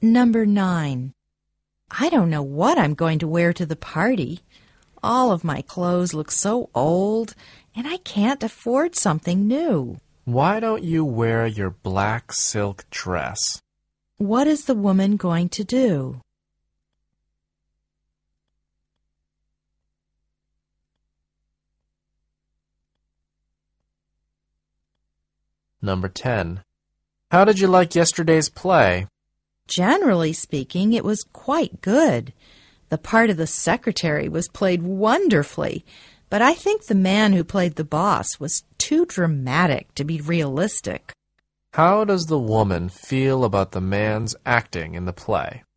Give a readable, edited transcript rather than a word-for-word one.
Number 9. I don't know what I'm going to wear to the party. All of my clothes look so old, and I can't afford something new. Why don't you wear your black silk dress? What is the woman going to do? Number 10. How did you like yesterday's play? Generally speaking, it was quite good. The part of the secretary was played wonderfully, but I think the man who played the boss was too dramatic to be realistic. How does the woman feel about the man's acting in the play?